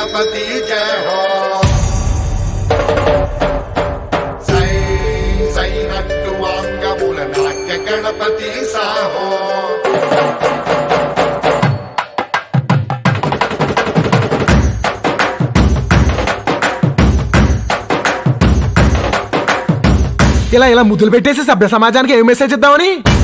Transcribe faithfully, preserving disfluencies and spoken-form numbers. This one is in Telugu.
गणपति जय हो सै सै नट्टुवांगमूल नाट्य गणपति साहो ఇలా ఇలా ముద్దులు పెట్టేసి సభ్య సమాజానికి ఏం మెసేజ్ ఇద్దామని